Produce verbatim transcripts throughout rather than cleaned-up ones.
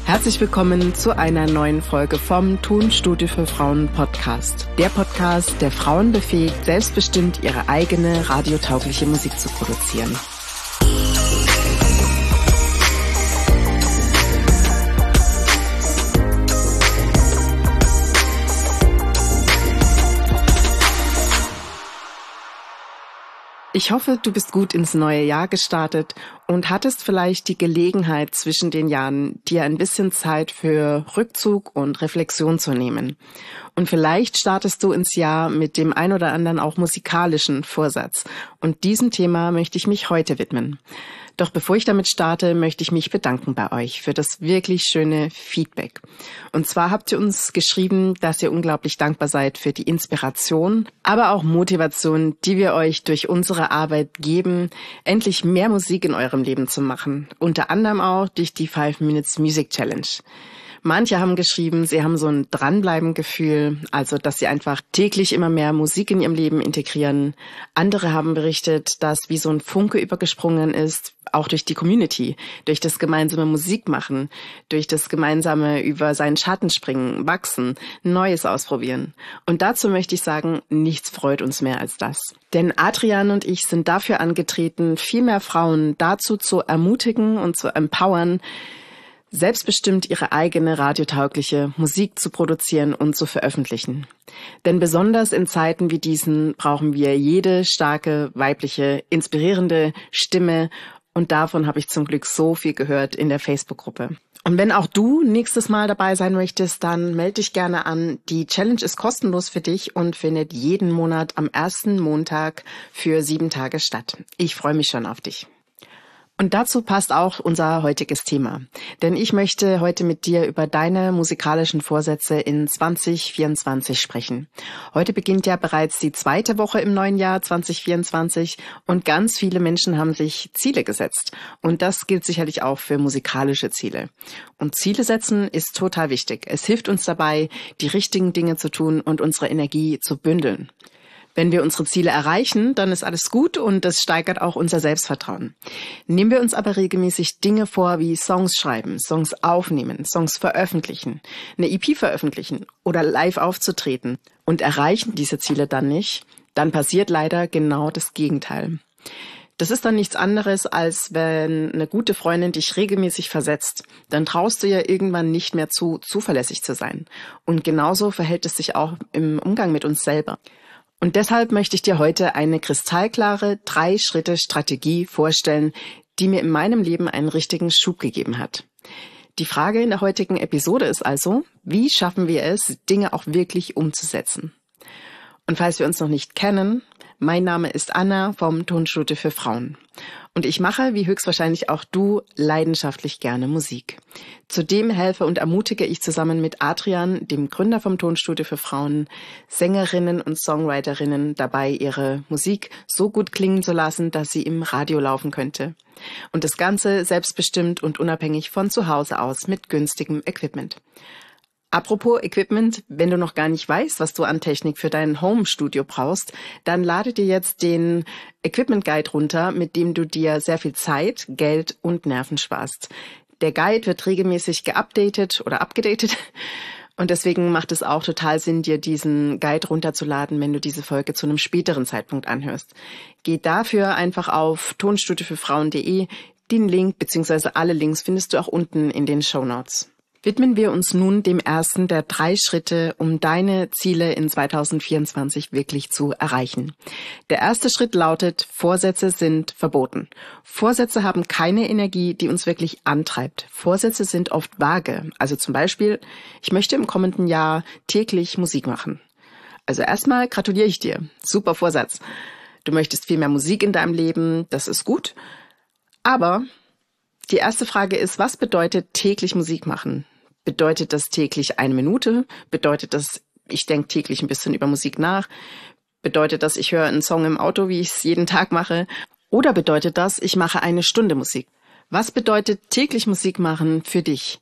Herzlich willkommen zu einer neuen Folge vom Tonstudio für Frauen Podcast. Der Podcast, der Frauen befähigt, selbstbestimmt ihre eigene radiotaugliche Musik zu produzieren. Ich hoffe, du bist gut ins neue Jahr gestartet und hattest vielleicht die Gelegenheit, zwischen den Jahren dir ein bisschen Zeit für Rückzug und Reflexion zu nehmen. Und vielleicht startest du ins Jahr mit dem ein oder anderen auch musikalischen Vorsatz. Und diesem Thema möchte ich mich heute widmen. Doch bevor ich damit starte, möchte ich mich bedanken bei euch für das wirklich schöne Feedback. Und zwar habt ihr uns geschrieben, dass ihr unglaublich dankbar seid für die Inspiration, aber auch Motivation, die wir euch durch unsere Arbeit geben, endlich mehr Musik in eurem Leben zu machen. Unter anderem auch durch die Five Minutes Music Challenge. Manche haben geschrieben, sie haben so ein Dranbleiben-Gefühl, also dass sie einfach täglich immer mehr Musik in ihrem Leben integrieren. Andere haben berichtet, dass wie so ein Funke übergesprungen ist, auch durch die Community, durch das gemeinsame Musikmachen, durch das gemeinsame über seinen Schatten springen, wachsen, Neues ausprobieren. Und dazu möchte ich sagen, nichts freut uns mehr als das. Denn Adrian und ich sind dafür angetreten, viel mehr Frauen dazu zu ermutigen und zu empowern, selbstbestimmt ihre eigene radiotaugliche Musik zu produzieren und zu veröffentlichen. Denn besonders in Zeiten wie diesen brauchen wir jede starke, weibliche, inspirierende Stimme. Und davon habe ich zum Glück so viel gehört in der Facebook-Gruppe. Und wenn auch du nächstes Mal dabei sein möchtest, dann melde dich gerne an. Die Challenge ist kostenlos für dich und findet jeden Monat am ersten Montag für sieben Tage statt. Ich freue mich schon auf dich. Und dazu passt auch unser heutiges Thema. Denn ich möchte heute mit dir über deine musikalischen Vorsätze in zwanzig vierundzwanzig sprechen. Heute beginnt ja bereits die zweite Woche im neuen Jahr zwanzig vierundzwanzig und ganz viele Menschen haben sich Ziele gesetzt. Und das gilt sicherlich auch für musikalische Ziele. Und Ziele setzen ist total wichtig. Es hilft uns dabei, die richtigen Dinge zu tun und unsere Energie zu bündeln. Wenn wir unsere Ziele erreichen, dann ist alles gut und das steigert auch unser Selbstvertrauen. Nehmen wir uns aber regelmäßig Dinge vor wie Songs schreiben, Songs aufnehmen, Songs veröffentlichen, eine E P veröffentlichen oder live aufzutreten und erreichen diese Ziele dann nicht, dann passiert leider genau das Gegenteil. Das ist dann nichts anderes, als wenn eine gute Freundin dich regelmäßig versetzt. Dann traust du ihr irgendwann nicht mehr zu, zuverlässig zu sein. Und genauso verhält es sich auch im Umgang mit uns selber. Und deshalb möchte ich dir heute eine kristallklare Drei-Schritte-Strategie vorstellen, die mir in meinem Leben einen richtigen Schub gegeben hat. Die Frage in der heutigen Episode ist also, wie schaffen wir es, Dinge auch wirklich umzusetzen? Und falls wir uns noch nicht kennen, mein Name ist Anna vom Tonstudio für Frauen. Und ich mache, wie höchstwahrscheinlich auch du, leidenschaftlich gerne Musik. Zudem helfe und ermutige ich zusammen mit Adrian, dem Gründer vom Tonstudio für Frauen, Sängerinnen und Songwriterinnen dabei, ihre Musik so gut klingen zu lassen, dass sie im Radio laufen könnte. Und das Ganze selbstbestimmt und unabhängig von zu Hause aus mit günstigem Equipment. Apropos Equipment, wenn du noch gar nicht weißt, was du an Technik für dein Home-Studio brauchst, dann lade dir jetzt den Equipment Guide runter, mit dem du dir sehr viel Zeit, Geld und Nerven sparst. Der Guide wird regelmäßig geupdatet oder abgedatet und deswegen macht es auch total Sinn, dir diesen Guide runterzuladen, wenn du diese Folge zu einem späteren Zeitpunkt anhörst. Geh dafür einfach auf tonstudio für frauen punkt de. Den Link bzw. alle Links findest du auch unten in den Shownotes. Widmen wir uns nun dem ersten der drei Schritte, um deine Ziele in zwanzig vierundzwanzig wirklich zu erreichen. Der erste Schritt lautet, Vorsätze sind verboten. Vorsätze haben keine Energie, die uns wirklich antreibt. Vorsätze sind oft vage. Also zum Beispiel, ich möchte im kommenden Jahr täglich Musik machen. Also erstmal gratuliere ich dir. Super Vorsatz. Du möchtest viel mehr Musik in deinem Leben, das ist gut. Aber die erste Frage ist, was bedeutet täglich Musik machen? Bedeutet das täglich eine Minute? Bedeutet das, ich denke täglich ein bisschen über Musik nach? Bedeutet das, ich höre einen Song im Auto, wie ich es jeden Tag mache? Oder bedeutet das, ich mache eine Stunde Musik? Was bedeutet täglich Musik machen für dich?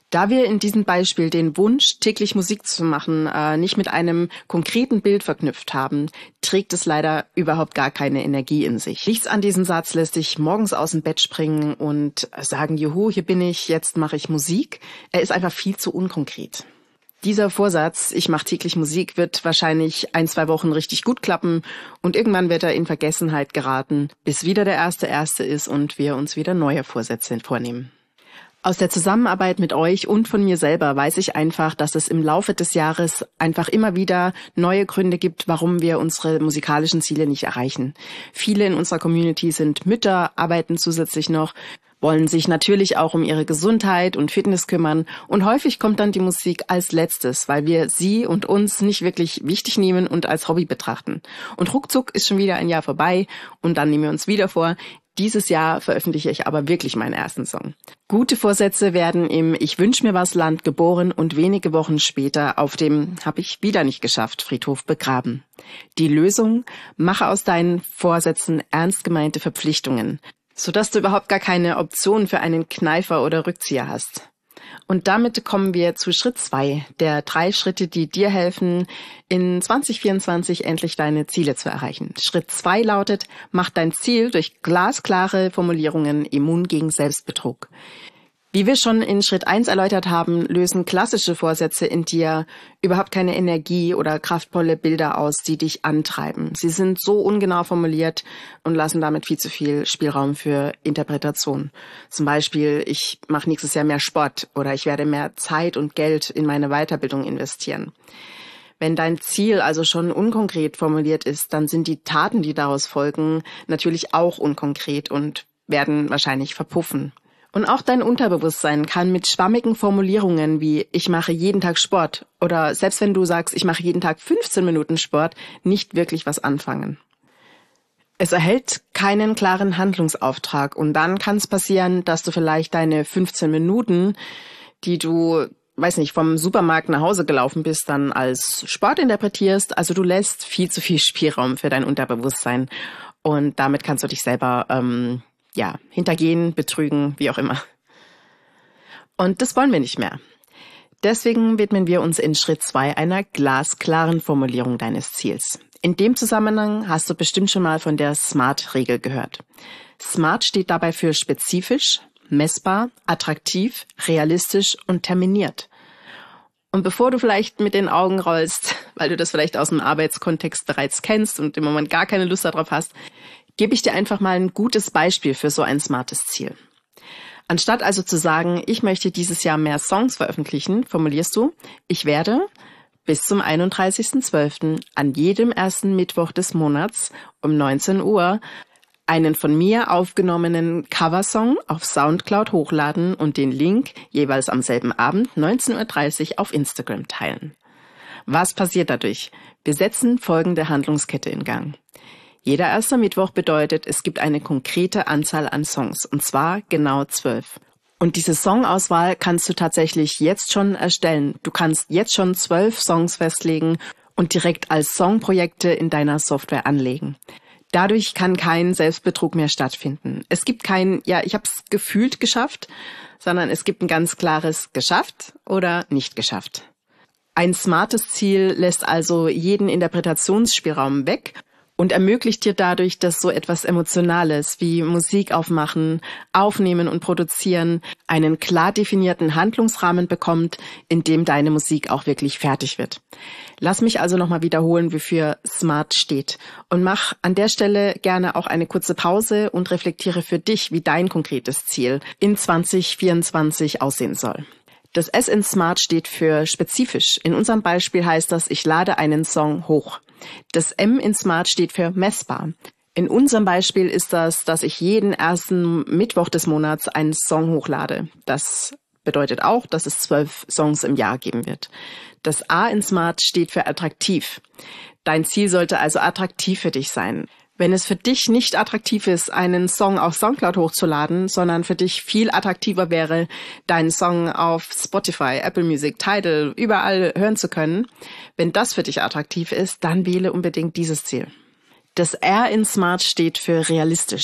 Da wir in diesem Beispiel den Wunsch, täglich Musik zu machen, äh, nicht mit einem konkreten Bild verknüpft haben, trägt es leider überhaupt gar keine Energie in sich. Nichts an diesem Satz lässt sich morgens aus dem Bett springen und sagen, juhu, hier bin ich, jetzt mache ich Musik. Er ist einfach viel zu unkonkret. Dieser Vorsatz, ich mache täglich Musik, wird wahrscheinlich ein, zwei Wochen richtig gut klappen und irgendwann wird er in Vergessenheit geraten, bis wieder der erste Erste ist und wir uns wieder neue Vorsätze vornehmen. Aus der Zusammenarbeit mit euch und von mir selber weiß ich einfach, dass es im Laufe des Jahres einfach immer wieder neue Gründe gibt, warum wir unsere musikalischen Ziele nicht erreichen. Viele in unserer Community sind Mütter, arbeiten zusätzlich noch, wollen sich natürlich auch um ihre Gesundheit und Fitness kümmern und häufig kommt dann die Musik als letztes, weil wir sie und uns nicht wirklich wichtig nehmen und als Hobby betrachten. Und ruckzuck ist schon wieder ein Jahr vorbei und dann nehmen wir uns wieder vor, dieses Jahr veröffentliche ich aber wirklich meinen ersten Song. Gute Vorsätze werden im Ich wünsch mir was Land geboren und wenige Wochen später auf dem Hab ich wieder nicht geschafft Friedhof begraben. Die Lösung: Mache aus deinen Vorsätzen ernst gemeinte Verpflichtungen, sodass du überhaupt gar keine Option für einen Kneifer oder Rückzieher hast. Und damit kommen wir zu Schritt zwei, der drei Schritte, die dir helfen, in zwanzig vierundzwanzig endlich deine Ziele zu erreichen. Schritt zwei lautet: Mach dein Ziel durch glasklare Formulierungen immun gegen Selbstbetrug. Wie wir schon in Schritt eins erläutert haben, lösen klassische Vorsätze in dir überhaupt keine Energie oder kraftvolle Bilder aus, die dich antreiben. Sie sind so ungenau formuliert und lassen damit viel zu viel Spielraum für Interpretation. Zum Beispiel, ich mache nächstes Jahr mehr Sport oder ich werde mehr Zeit und Geld in meine Weiterbildung investieren. Wenn dein Ziel also schon unkonkret formuliert ist, dann sind die Taten, die daraus folgen, natürlich auch unkonkret und werden wahrscheinlich verpuffen. Und auch dein Unterbewusstsein kann mit schwammigen Formulierungen wie ich mache jeden Tag Sport oder selbst wenn du sagst, ich mache jeden Tag fünfzehn Minuten Sport, nicht wirklich was anfangen. Es erhält keinen klaren Handlungsauftrag und dann kann es passieren, dass du vielleicht deine fünfzehn Minuten, die du, weiß nicht, vom Supermarkt nach Hause gelaufen bist, dann als Sport interpretierst. Also du lässt viel zu viel Spielraum für dein Unterbewusstsein und damit kannst du dich selber ähm, ja, hintergehen, betrügen, wie auch immer. Und das wollen wir nicht mehr. Deswegen widmen wir uns in Schritt zwei einer glasklaren Formulierung deines Ziels. In dem Zusammenhang hast du bestimmt schon mal von der SMART-Regel gehört. SMART steht dabei für spezifisch, messbar, attraktiv, realistisch und terminiert. Und bevor du vielleicht mit den Augen rollst, weil du das vielleicht aus dem Arbeitskontext bereits kennst und im Moment gar keine Lust darauf hast, gebe ich dir einfach mal ein gutes Beispiel für so ein smartes Ziel. Anstatt also zu sagen, ich möchte dieses Jahr mehr Songs veröffentlichen, formulierst du, ich werde bis zum einunddreißigsten zwölften an jedem ersten Mittwoch des Monats um neunzehn Uhr einen von mir aufgenommenen Coversong auf Soundcloud hochladen und den Link jeweils am selben Abend neunzehn Uhr dreißig auf Instagram teilen. Was passiert dadurch? Wir setzen folgende Handlungskette in Gang. Jeder erste Mittwoch bedeutet, es gibt eine konkrete Anzahl an Songs, und zwar genau zwölf. Und diese Songauswahl kannst du tatsächlich jetzt schon erstellen. Du kannst jetzt schon zwölf Songs festlegen und direkt als Songprojekte in deiner Software anlegen. Dadurch kann kein Selbstbetrug mehr stattfinden. Es gibt kein, ja, ich habe es gefühlt geschafft, sondern es gibt ein ganz klares geschafft oder nicht geschafft. Ein smartes Ziel lässt also jeden Interpretationsspielraum weg und ermöglicht dir dadurch, dass so etwas Emotionales wie Musik aufmachen, aufnehmen und produzieren einen klar definierten Handlungsrahmen bekommt, in dem deine Musik auch wirklich fertig wird. Lass mich also nochmal wiederholen, wofür SMART steht. Und mach an der Stelle gerne auch eine kurze Pause und reflektiere für dich, wie dein konkretes Ziel in zwanzig vierundzwanzig aussehen soll. Das S in SMART steht für spezifisch. In unserem Beispiel heißt das, ich lade einen Song hoch. Das M in SMART steht für messbar. In unserem Beispiel ist das, dass ich jeden ersten Mittwoch des Monats einen Song hochlade. Das bedeutet auch, dass es zwölf Songs im Jahr geben wird. Das A in SMART steht für attraktiv. Dein Ziel sollte also attraktiv für dich sein. Wenn es für dich nicht attraktiv ist, einen Song auf Soundcloud hochzuladen, sondern für dich viel attraktiver wäre, deinen Song auf Spotify, Apple Music, Tidal, überall hören zu können, wenn das für dich attraktiv ist, dann wähle unbedingt dieses Ziel. Das R in SMART steht für realistisch.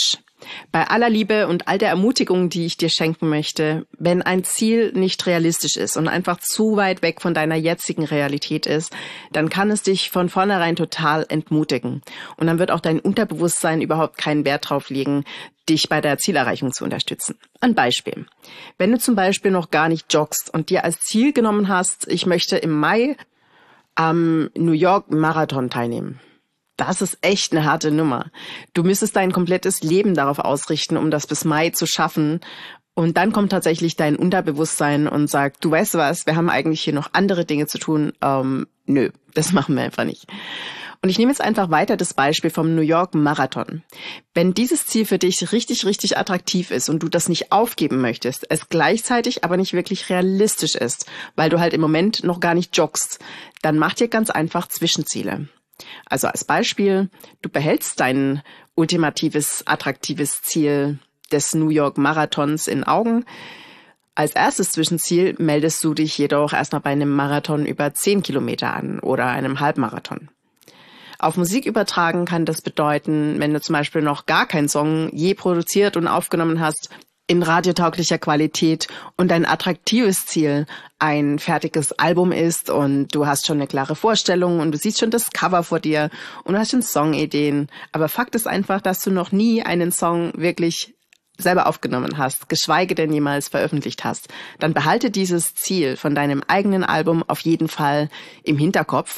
Bei aller Liebe und all der Ermutigung, die ich dir schenken möchte, wenn ein Ziel nicht realistisch ist und einfach zu weit weg von deiner jetzigen Realität ist, dann kann es dich von vornherein total entmutigen. Und dann wird auch dein Unterbewusstsein überhaupt keinen Wert drauf legen, dich bei der Zielerreichung zu unterstützen. Ein Beispiel. Wenn du zum Beispiel noch gar nicht joggst und dir als Ziel genommen hast, ich möchte im Mai am New York Marathon teilnehmen. Das ist echt eine harte Nummer. Du müsstest dein komplettes Leben darauf ausrichten, um das bis Mai zu schaffen. Und dann kommt tatsächlich dein Unterbewusstsein und sagt, du weißt was, wir haben eigentlich hier noch andere Dinge zu tun. Ähm, nö, das machen wir einfach nicht. Und ich nehme jetzt einfach weiter das Beispiel vom New York Marathon. Wenn dieses Ziel für dich richtig, richtig attraktiv ist und du das nicht aufgeben möchtest, es gleichzeitig aber nicht wirklich realistisch ist, weil du halt im Moment noch gar nicht joggst, dann mach dir ganz einfach Zwischenziele. Also als Beispiel, du behältst dein ultimatives, attraktives Ziel des New York Marathons in Augen. Als erstes Zwischenziel meldest du dich jedoch erstmal bei einem Marathon über zehn Kilometer an oder einem Halbmarathon. Auf Musik übertragen kann das bedeuten, wenn du zum Beispiel noch gar keinen Song je produziert und aufgenommen hast, in radiotauglicher Qualität und dein attraktives Ziel ein fertiges Album ist und du hast schon eine klare Vorstellung und du siehst schon das Cover vor dir und du hast schon Songideen. Aber Fakt ist einfach, dass du noch nie einen Song wirklich selber aufgenommen hast, geschweige denn jemals veröffentlicht hast. Dann behalte dieses Ziel von deinem eigenen Album auf jeden Fall im Hinterkopf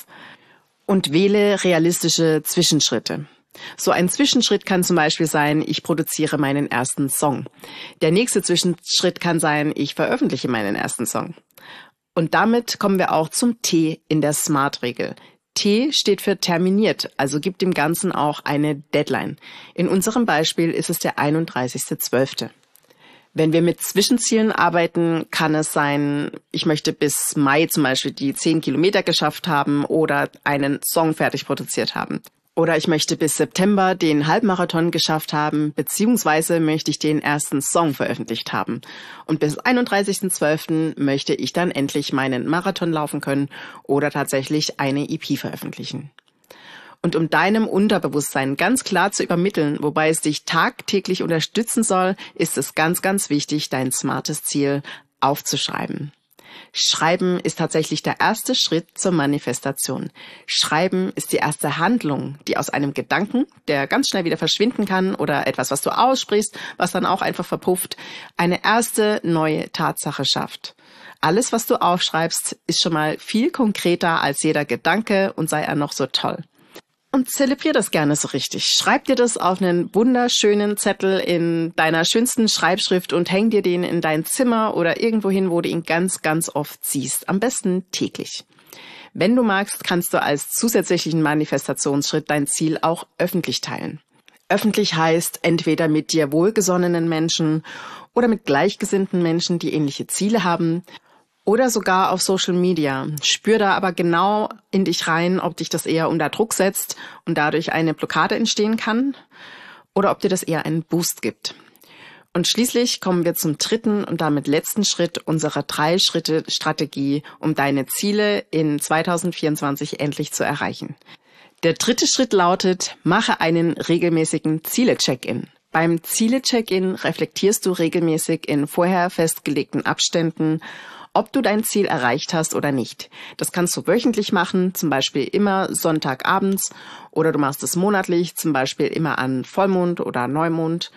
und wähle realistische Zwischenschritte. So ein Zwischenschritt kann zum Beispiel sein, ich produziere meinen ersten Song. Der nächste Zwischenschritt kann sein, ich veröffentliche meinen ersten Song. Und damit kommen wir auch zum T in der SMART-Regel. T steht für terminiert, also gibt dem Ganzen auch eine Deadline. In unserem Beispiel ist es der einunddreißigster zwölfte Wenn wir mit Zwischenzielen arbeiten, kann es sein, ich möchte bis Mai zum Beispiel die zehn Kilometer geschafft haben oder einen Song fertig produziert haben. Oder ich möchte bis September den Halbmarathon geschafft haben, beziehungsweise möchte ich den ersten Song veröffentlicht haben. Und bis einunddreißigster zwölfter möchte ich dann endlich meinen Marathon laufen können oder tatsächlich eine E P veröffentlichen. Und um deinem Unterbewusstsein ganz klar zu übermitteln, wobei es dich tagtäglich unterstützen soll, ist es ganz, ganz wichtig, dein smartes Ziel aufzuschreiben. Schreiben ist tatsächlich der erste Schritt zur Manifestation. Schreiben ist die erste Handlung, die aus einem Gedanken, der ganz schnell wieder verschwinden kann, oder etwas, was du aussprichst, was dann auch einfach verpufft, eine erste neue Tatsache schafft. Alles, was du aufschreibst, ist schon mal viel konkreter als jeder Gedanke und sei er noch so toll. Und zelebrier das gerne so richtig. Schreib dir das auf einen wunderschönen Zettel in deiner schönsten Schreibschrift und häng dir den in dein Zimmer oder irgendwo hin, wo du ihn ganz, ganz oft siehst. Am besten täglich. Wenn du magst, kannst du als zusätzlichen Manifestationsschritt dein Ziel auch öffentlich teilen. Öffentlich heißt entweder mit dir wohlgesonnenen Menschen oder mit gleichgesinnten Menschen, die ähnliche Ziele haben, oder sogar auf Social Media. Spür da aber genau in dich rein, ob dich das eher unter Druck setzt und dadurch eine Blockade entstehen kann oder ob dir das eher einen Boost gibt. Und schließlich kommen wir zum dritten und damit letzten Schritt unserer Drei-Schritte-Strategie, um deine Ziele in zweitausendvierundzwanzig endlich zu erreichen. Der dritte Schritt lautet, mache einen regelmäßigen Ziele-Check-In. Beim Ziele-Check-In reflektierst du regelmäßig in vorher festgelegten Abständen, ob du dein Ziel erreicht hast oder nicht. Das kannst du wöchentlich machen, zum Beispiel immer Sonntagabends, oder du machst es monatlich, zum Beispiel immer an Vollmond oder Neumond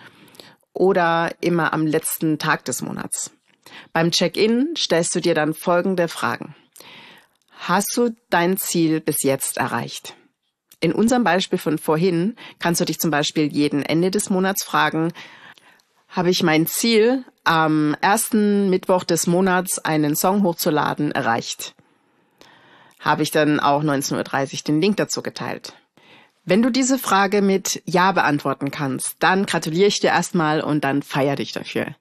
oder immer am letzten Tag des Monats. Beim Check-in stellst du dir dann folgende Fragen. Hast du dein Ziel bis jetzt erreicht? In unserem Beispiel von vorhin kannst du dich zum Beispiel jeden Ende des Monats fragen, habe ich mein Ziel, am ersten Mittwoch des Monats einen Song hochzuladen, erreicht? Habe ich dann auch neunzehn Uhr dreißig den Link dazu geteilt? Wenn du diese Frage mit Ja beantworten kannst, dann gratuliere ich dir erstmal und dann feier dich dafür.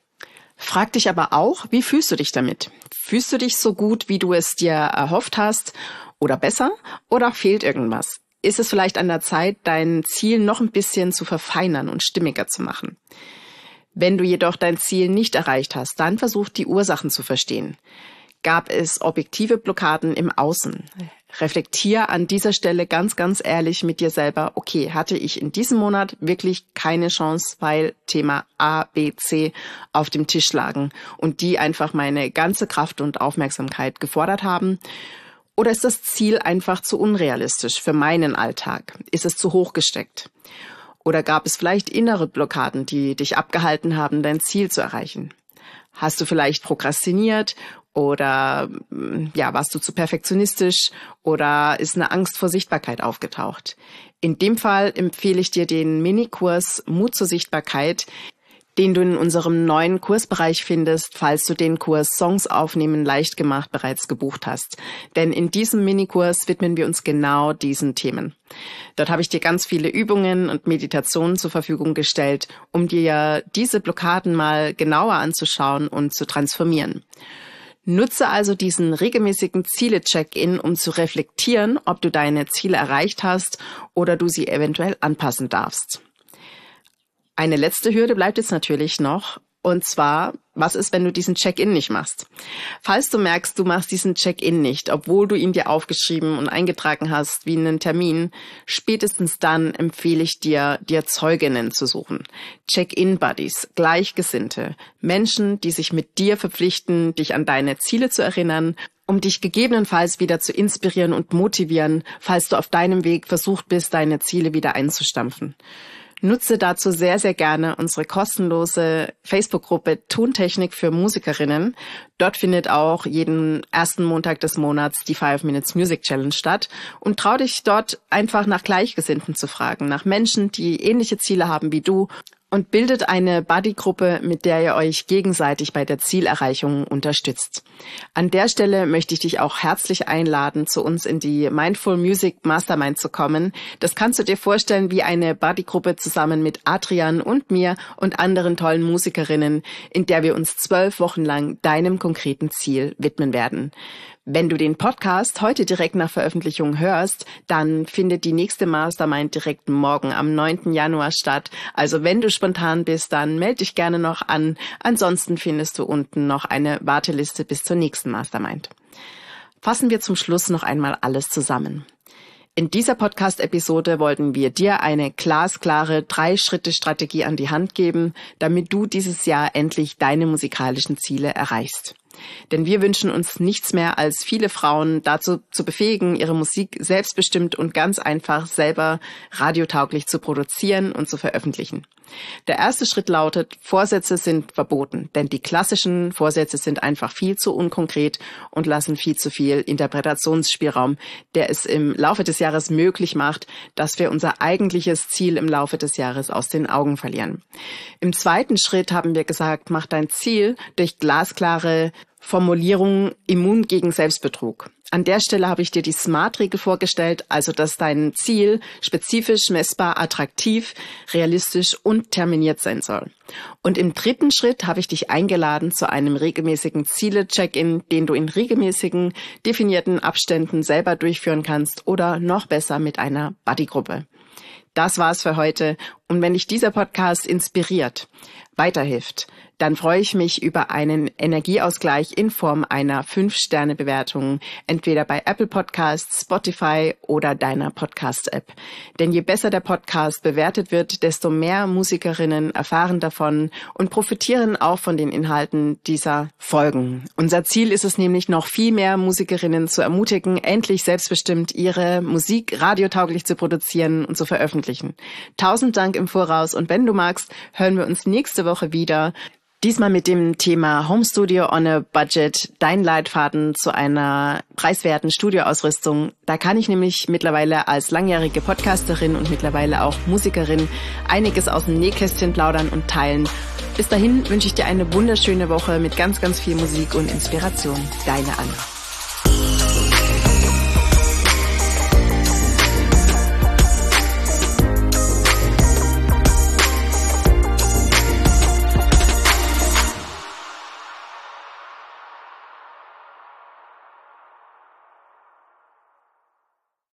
Frag dich aber auch, wie fühlst du dich damit? Fühlst du dich so gut, wie du es dir erhofft hast oder besser, oder fehlt irgendwas? Ist es vielleicht an der Zeit, dein Ziel noch ein bisschen zu verfeinern und stimmiger zu machen? Wenn du jedoch dein Ziel nicht erreicht hast, dann versuch die Ursachen zu verstehen. Gab es objektive Blockaden im Außen? Reflektier an dieser Stelle ganz, ganz ehrlich mit dir selber, okay, hatte ich in diesem Monat wirklich keine Chance, weil Thema A, B, C auf dem Tisch lagen und die einfach meine ganze Kraft und Aufmerksamkeit gefordert haben? Oder ist das Ziel einfach zu unrealistisch für meinen Alltag? Ist es zu hoch gesteckt? Oder gab es vielleicht innere Blockaden, die dich abgehalten haben, dein Ziel zu erreichen? Hast du vielleicht prokrastiniert? Oder ja, warst du zu perfektionistisch oder ist eine Angst vor Sichtbarkeit aufgetaucht? In dem Fall empfehle ich dir den Minikurs Mut zur Sichtbarkeit, den du in unserem neuen Kursbereich findest, falls du den Kurs Songs aufnehmen leicht gemacht bereits gebucht hast. Denn in diesem Minikurs widmen wir uns genau diesen Themen. Dort habe ich dir ganz viele Übungen und Meditationen zur Verfügung gestellt, um dir diese Blockaden mal genauer anzuschauen und zu transformieren. Nutze also diesen regelmäßigen Ziele-Check-in, um zu reflektieren, ob du deine Ziele erreicht hast oder du sie eventuell anpassen darfst. Eine letzte Hürde bleibt jetzt natürlich noch, und zwar, was ist, wenn du diesen Check-in nicht machst? Falls du merkst, du machst diesen Check-in nicht, obwohl du ihn dir aufgeschrieben und eingetragen hast wie einen Termin, spätestens dann empfehle ich dir, dir Zeuginnen zu suchen. Check-in-Buddies, Gleichgesinnte, Menschen, die sich mit dir verpflichten, dich an deine Ziele zu erinnern, um dich gegebenenfalls wieder zu inspirieren und motivieren, falls du auf deinem Weg versucht bist, deine Ziele wieder einzustampfen. Nutze dazu sehr, sehr gerne unsere kostenlose Facebook-Gruppe Tontechnik für Musikerinnen. Dort findet auch jeden ersten Montag des Monats die Five Minutes Music Challenge statt. Und trau dich dort einfach nach Gleichgesinnten zu fragen, nach Menschen, die ähnliche Ziele haben wie du, und bildet eine Buddy-Gruppe, mit der ihr euch gegenseitig bei der Zielerreichung unterstützt. An der Stelle möchte ich dich auch herzlich einladen, zu uns in die Mindful Music Mastermind zu kommen. Das kannst du dir vorstellen wie eine Buddy-Gruppe zusammen mit Adrian und mir und anderen tollen Musikerinnen, in der wir uns zwölf Wochen lang deinem konkreten Ziel widmen werden. Wenn du den Podcast heute direkt nach Veröffentlichung hörst, dann findet die nächste Mastermind direkt morgen am neunten Januar statt. Also wenn du spontan bist, dann melde dich gerne noch an. Ansonsten findest du unten noch eine Warteliste bis zur nächsten Mastermind. Fassen wir zum Schluss noch einmal alles zusammen. In dieser Podcast-Episode wollten wir dir eine glasklare Drei-Schritte-Strategie an die Hand geben, damit du dieses Jahr endlich deine musikalischen Ziele erreichst. Denn wir wünschen uns nichts mehr, als viele Frauen dazu zu befähigen, ihre Musik selbstbestimmt und ganz einfach selber radiotauglich zu produzieren und zu veröffentlichen. Der erste Schritt lautet, Vorsätze sind verboten, denn die klassischen Vorsätze sind einfach viel zu unkonkret und lassen viel zu viel Interpretationsspielraum, der es im Laufe des Jahres möglich macht, dass wir unser eigentliches Ziel im Laufe des Jahres aus den Augen verlieren. Im zweiten Schritt haben wir gesagt, mach dein Ziel durch glasklare Formulierungen immun gegen Selbstbetrug. An der Stelle habe ich dir die SMART-Regel vorgestellt, also dass dein Ziel spezifisch, messbar, attraktiv, realistisch und terminiert sein soll. Und im dritten Schritt habe ich dich eingeladen zu einem regelmäßigen Ziele-Check-in, den du in regelmäßigen, definierten Abständen selber durchführen kannst oder noch besser mit einer Buddy-Gruppe. Das war's für heute. Und wenn dich dieser Podcast inspiriert, weiterhilft, dann freue ich mich über einen Energieausgleich in Form einer fünf Sterne Bewertung, entweder bei Apple Podcasts, Spotify oder deiner Podcast-App. Denn je besser der Podcast bewertet wird, desto mehr Musikerinnen erfahren davon und profitieren auch von den Inhalten dieser Folgen. Unser Ziel ist es nämlich, noch viel mehr Musikerinnen zu ermutigen, endlich selbstbestimmt ihre Musik radiotauglich zu produzieren und zu veröffentlichen. Tausend Dank im Voraus, und wenn du magst, hören wir uns nächste Woche wieder. Diesmal mit dem Thema Home Studio on a Budget, dein Leitfaden zu einer preiswerten Studioausrüstung. Da kann ich nämlich mittlerweile als langjährige Podcasterin und mittlerweile auch Musikerin einiges aus dem Nähkästchen plaudern und teilen. Bis dahin wünsche ich dir eine wunderschöne Woche mit ganz, ganz viel Musik und Inspiration. Deine Anna.